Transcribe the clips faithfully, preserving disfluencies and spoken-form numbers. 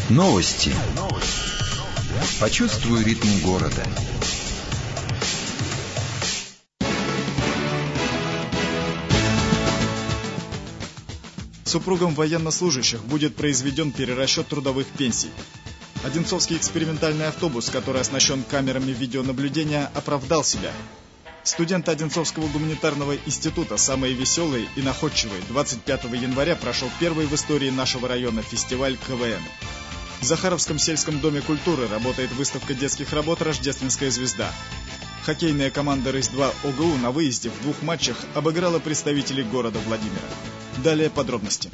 Новости. Почувствуй ритм города. Супругам военнослужащих будет произведен перерасчет трудовых пенсий. Одинцовский экспериментальный автобус, который оснащен камерами видеонаблюдения, оправдал себя. Студенты Одинцовского гуманитарного института, самые веселые и находчивые, двадцать пятого января прошел первый в истории нашего района фестиваль ка вэ эн. В Захаровском сельском доме культуры работает выставка детских работ «Рождественская звезда». Хоккейная команда РыС-два о гэ у на выезде в двух матчах обыграла представителей города Владимира. Далее подробности.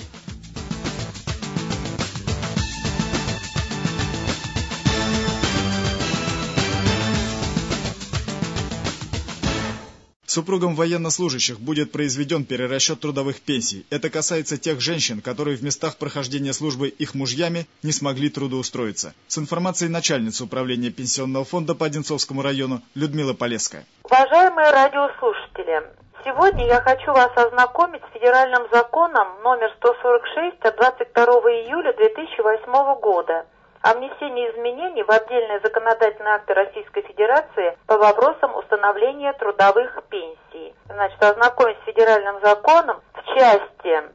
Супругам военнослужащих будет произведен перерасчет трудовых пенсий. Это касается тех женщин, которые в местах прохождения службы их мужьями не смогли трудоустроиться. С информацией начальницы управления пенсионного фонда по Одинцовскому району Людмила Полесская. Уважаемые радиослушатели, сегодня я хочу вас ознакомить с федеральным законом номер сто сорок шесть от двадцать второго июля две тысячи восьмого года о внесении изменений в отдельные законодательные акты Российской Федерации по вопросам установления трудовых пенсий. Значит, ознакомить с федеральным законом в части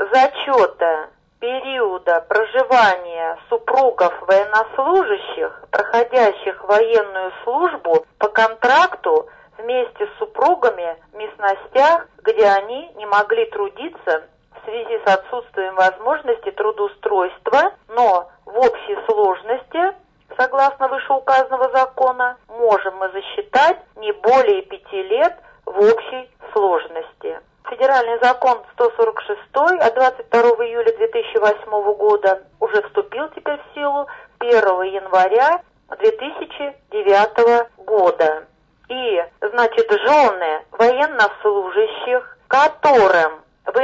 зачета периода проживания супругов военнослужащих, проходящих военную службу по контракту вместе с супругами в местностях, где они не могли трудиться в связи с отсутствием возможности трудоустройства, но в общей сложности, согласно вышеуказанного закона, можем мы засчитать не более пяти лет в общей сложности. Федеральный закон сто сорок шесть от двадцать второго июля две тысячи восьмого года уже вступил теперь в силу первого января две тысячи девятого года. И, значит, жены военнослужащих, которым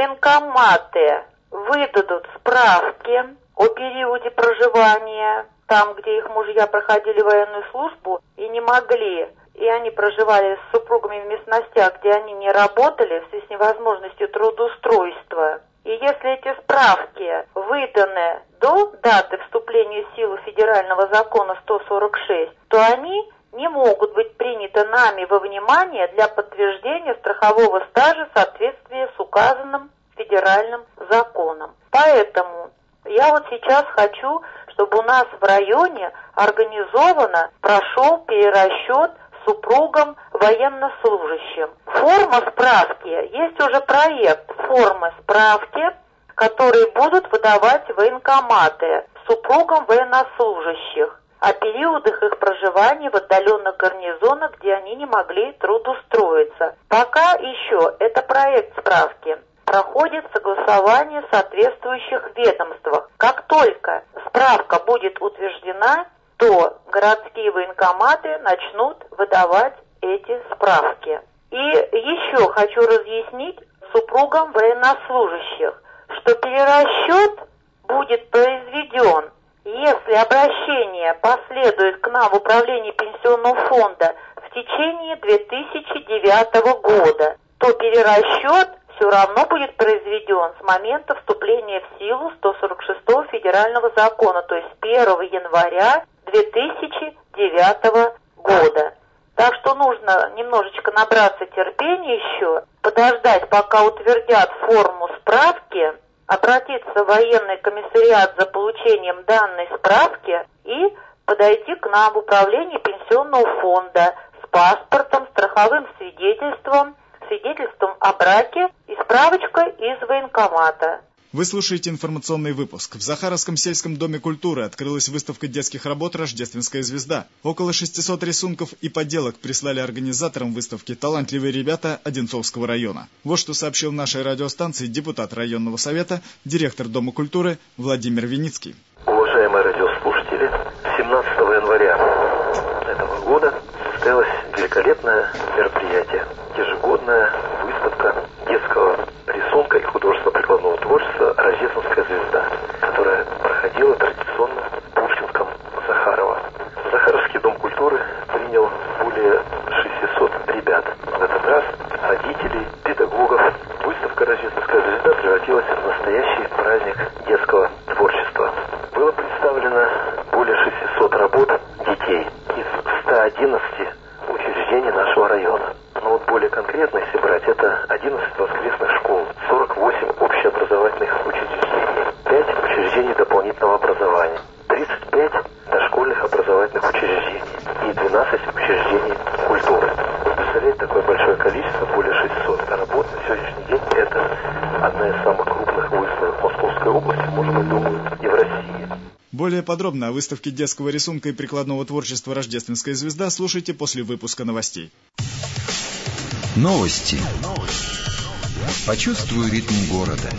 военкоматы выдадут справки о периоде проживания там, где их мужья проходили военную службу и не могли, и они проживали с супругами в местностях, где они не работали в связи с невозможностью трудоустройства. И если эти справки выданы до даты вступления в силу федерального закона сто сорок шесть, то они не могут быть приняты нами во внимание для подтверждения страхового стажа в соответствии с указанным федеральным законом. Поэтому я вот сейчас хочу, чтобы у нас в районе организованно прошел перерасчет супругам военнослужащим. Форма справки, есть уже проект формы справки, которые будут выдавать военкоматы супругам военнослужащих о периодах их проживания в отдаленных гарнизонах, где они не могли трудоустроиться. Пока еще это проект справки проходит согласование в соответствующих ведомствах. Как только справка будет утверждена, то городские военкоматы начнут выдавать эти справки. И еще хочу разъяснить супругам военнослужащих, что перерасчет будет произведен, если обращение последует к нам в управление пенсионного фонда в течение две тысячи девятого года, то перерасчет все равно будет произведен с момента вступления в силу сто сорок шестого федерального закона, то есть с первого января две тысячи девятого года. Так что нужно немножечко набраться терпения еще, подождать, пока утвердят форму справки, обратиться в военный комиссариат за получением данной справки и подойти к нам в управление пенсионного фонда с паспортом, страховым свидетельством, свидетельством о браке и справочкой из военкомата. Вы слушаете информационный выпуск. В Захаровском сельском доме культуры открылась выставка детских работ «Рождественская звезда». Около шестисот рисунков и поделок прислали организаторам выставки талантливые ребята Одинцовского района. Вот что сообщил нашей радиостанции депутат районного совета, директор Дома культуры Владимир Виницкий. Уважаемые радиослушатели, семнадцатого января этого года состоялось великолепное мероприятие. Ежегодная выставка детского рисунка и художественного прикладного творчества «Рождественская звезда», которая проходила традиционно в Пушкинском Захарово. Захаровский дом культуры принял более шестисот ребят. В этот раз родителей, педагогов. Выставка «Рождественская звезда» превратилась в настоящий праздник детского творчества. Было представлено Более подробно о выставке детского рисунка и прикладного творчества «Рождественская звезда» слушайте после выпуска новостей. Новости. Почувствуй ритм города.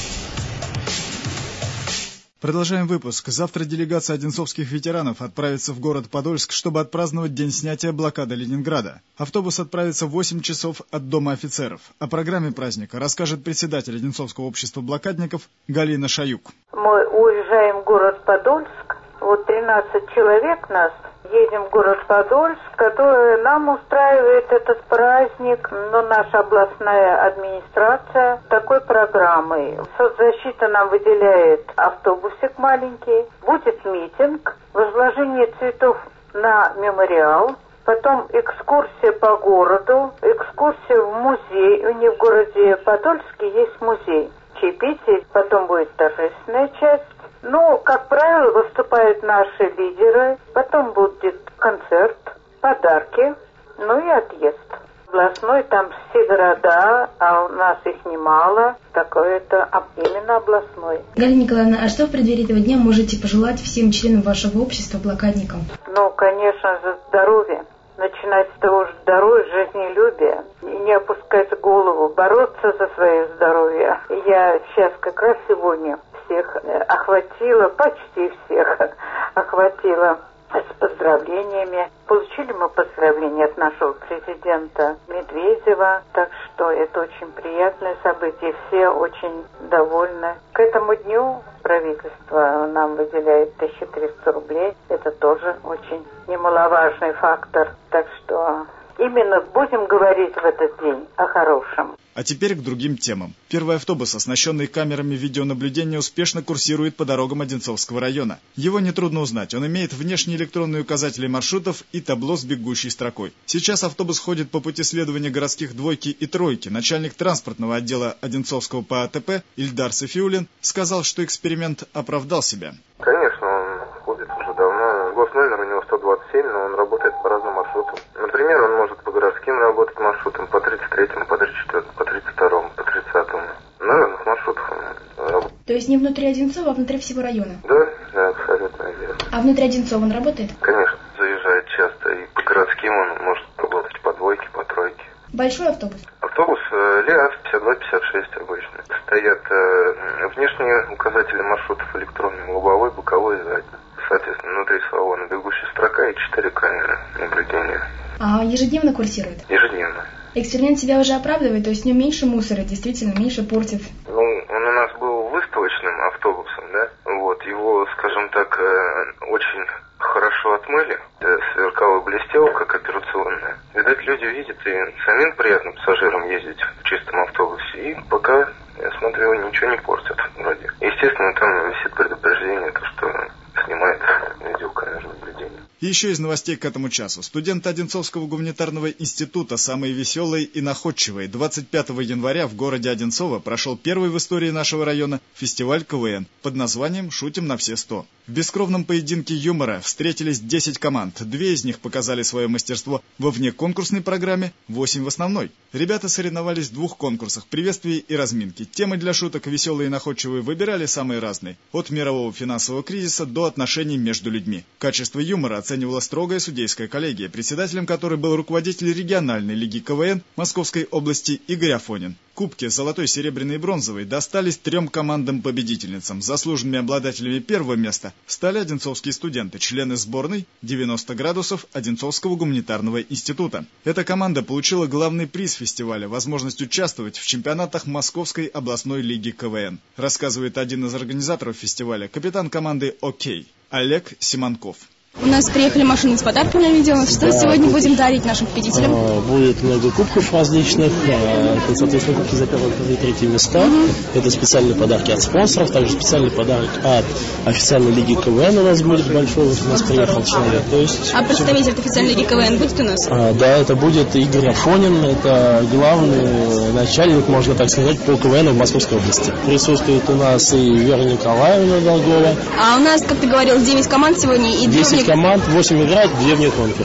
Продолжаем выпуск. Завтра делегация одинцовских ветеранов отправится в город Подольск, чтобы отпраздновать день снятия блокады Ленинграда. Автобус отправится в восемь часов от Дома офицеров. О программе праздника расскажет председатель Одинцовского общества блокадников Галина Шаюк. Мы уезжаем в город Подольск. Вот тринадцать человек нас. Едем в город Подольск, который нам устраивает этот праздник, но наша областная администрация такой программой. Соцзащита нам выделяет автобусик маленький, будет митинг, возложение цветов на мемориал, потом экскурсия по городу, экскурсия в музей. У них в городе Подольске есть музей. Чаепитие, потом будет торжественная часть. Ну, как правило, выступают наши лидеры, потом будет концерт, подарки, ну и отъезд. Областной, там все города, а у нас их немало, такое это именно областной. Галина Николаевна, а что в преддверии этого дня можете пожелать всем членам вашего общества, блокадникам? Ну, конечно, за здоровье. Начинать с того же здоровья, жизнелюбия, и не опускать голову, бороться за свое здоровье. Я сейчас как раз сегодня всех охватила, почти всех охватила с поздравлениями. Получили мы поздравления от нашего президента Медведева, так что это очень приятное событие, все очень довольны. К этому дню правительство нам выделяет тысячу триста рублей, это тоже очень немаловажный фактор, так что именно будем говорить в этот день о хорошем. А теперь к другим темам. Первый автобус, оснащенный камерами видеонаблюдения, успешно курсирует по дорогам Одинцовского района. Его нетрудно узнать. Он имеет внешние электронные указатели маршрутов и табло с бегущей строкой. Сейчас автобус ходит по пути следования городских двойки и тройки. Начальник транспортного отдела Одинцовского П А Т П Ильдар Сафиуллин сказал, что эксперимент оправдал себя. Конечно, он ходит уже давно. Госномер у него сто двадцать семь, но он работает по разным маршрутам. Например, он может по городским работать маршрутам, по тридцать третьему, по тридцать четвёртому, по тридцать второму, по тридцатому. На разных маршрутах он работает. То есть не внутри Одинцова, а внутри всего района? Да, да, абсолютно верно. А внутри Одинцова он работает? Конечно, заезжает часто. И по городским он может работать по двойке, по тройке. Большой автобус? Автобус э, ЛиАЗ пятьдесят два пятьдесят шесть обычно. Стоят э, внешние указатели маршрутов электронные, лобовой, боковой и задний. Соответственно, внутри салона бегущая строка и четыре камеры наблюдения. А ежедневно курсирует? Ежедневно. Эксперимент себя уже оправдывает, то есть в нем меньше мусора, действительно, меньше портит. Ну, он у нас был выставочным автобусом, да? Вот, его, скажем так, э, очень хорошо отмыли, сверкал и блестел, как операционная. Видать, люди видят, и самим приятно пассажирам ездить в чистом автобусе. И пока, я смотрю, ничего не портят вроде. Естественно, там висит предупреждение, то, что снимает видеокамеру наблюдения. И еще из новостей к этому часу. Студенты Одинцовского гуманитарного института, самые веселые и находчивые, двадцать пятого января в городе Одинцово прошел первый в истории нашего района фестиваль К В Н под названием «Шутим на все сто». В бескровном поединке юмора встретились десять команд. Две из них показали свое мастерство во внеконкурсной программе, восемь в основной. Ребята соревновались в двух конкурсах – приветствии и разминки. Темы для шуток веселые и находчивые выбирали самые разные – от мирового финансового кризиса до отношений между людьми. Качество юмора оценивала строгая судейская коллегия, председателем которой был руководитель региональной лиги К В Н Московской области Игорь Афонин. Кубки золотой, серебряной и бронзовой достались трем командам-победительницам. Заслуженными обладателями первого места стали одинцовские студенты, члены сборной девяносто градусов Одинцовского гуманитарного института. Эта команда получила главный приз фестиваля – возможность участвовать в чемпионатах Московской областной лиги К В Н. Рассказывает один из организаторов фестиваля, капитан команды «Окей» Олег Симонков. У нас приехали машины с подарками, я видела. Что да, сегодня кубки. Будем дарить нашим победителям? А, будет много кубков различных. А, это, соответственно, кубки за первое, второе и третье места. Угу. Это специальные подарки от спонсоров. Также специальный подарок от официальной лиги К В Н у нас будет большой. Вот у нас приехал человек. То есть, а представитель от официальной лиги К В Н будет у нас? А, да, это будет Игорь Афонин. Это главный начальник, можно так сказать, по К В Н в Московской области. Присутствует у нас и Вера Николаевна Долгова. А у нас, как ты говорил, девять команд сегодня и десять команд, восемь играют, две вне конкурса.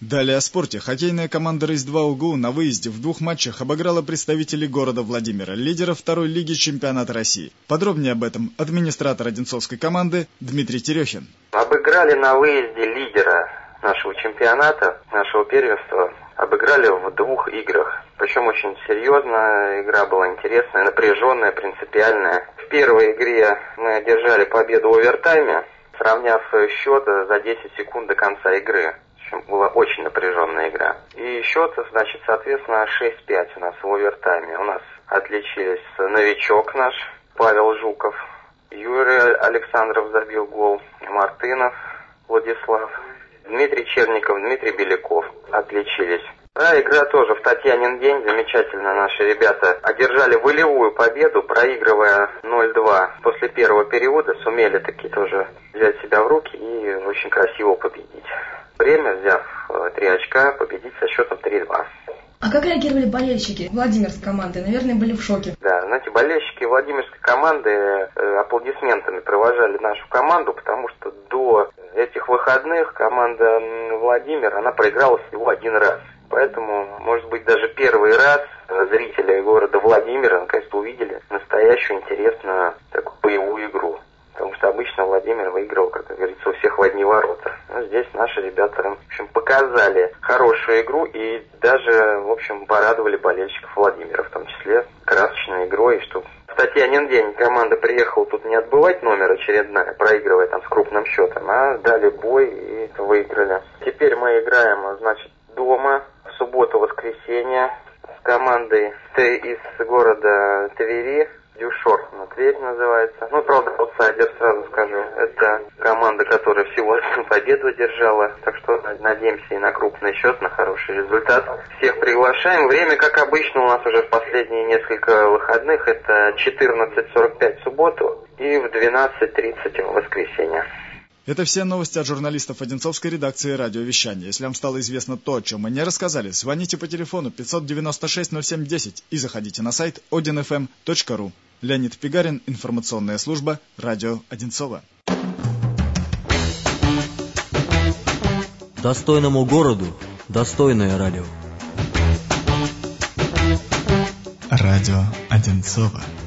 Далее о спорте. Хоккейная команда «Рейс-два УГУ» на выезде в двух матчах обыграла представителей города Владимира, лидера второй лиги чемпионата России. Подробнее об этом администратор одинцовской команды Дмитрий Терехин. Обыграли на выезде лидера нашего чемпионата, нашего первенства. Обыграли в двух играх. Причем очень серьезно. Игра была интересная, напряженная, принципиальная. В первой игре мы одержали победу в овертайме, сравняв счет за десять секунд до конца игры. Была очень напряженная игра. И счет, значит, соответственно, шесть пять у нас в овертайме. У нас отличились новичок наш, Павел Жуков, Юрий Александров забил гол, Мартынов Владислав, Дмитрий Черников, Дмитрий Беляков отличились. Да, игра тоже в Татьянин день. Замечательно наши ребята одержали волевую победу, проигрывая ноль два. После первого периода сумели таки тоже взять себя в руки и очень красиво победить. Время, взяв три очка, победить со счетом три два. А как реагировали болельщики Владимирской команды? Наверное, были в шоке. Да, знаете, болельщики Владимирской команды э, аплодисментами провожали нашу команду, потому что до этих выходных команда Владимир, она проиграла всего один раз. Поэтому, может быть, даже первый раз зрители города Владимира наконец-то увидели настоящую интересную такую боевую игру. Потому что обычно Владимир выигрывал, как говорится, у всех в одни ворота. Но здесь наши ребята, в общем, показали хорошую игру и даже, в общем, порадовали болельщиков Владимира, в том числе красочной игрой, что в Татьянин день команда приехала тут не отбывать номер очередная, проигрывая там с крупным счетом, а дали бой и выиграли. Теперь мы играем, значит, дома в субботу-воскресенье с командой из города Твери. Дюшор на Тверь называется. Ну, правда, аутсайдер, сразу скажу. Это команда, которая всего одну победу одержала. Так что надеемся и на крупный счет, на хороший результат. Всех приглашаем. Время, как обычно, у нас уже в последние несколько выходных. Это четырнадцать сорок пять в субботу и в двенадцать тридцать в воскресенье. Это все новости от журналистов Одинцовской редакции радиовещания. Если вам стало известно то, о чем мы не рассказали, звоните по телефону пятьсот девяносто шесть ноль семь десять и заходите на сайт один эф эм точка ру. Леонид Пигарин, информационная служба, радио Одинцово. Достойному городу достойное радио. Радио Одинцово.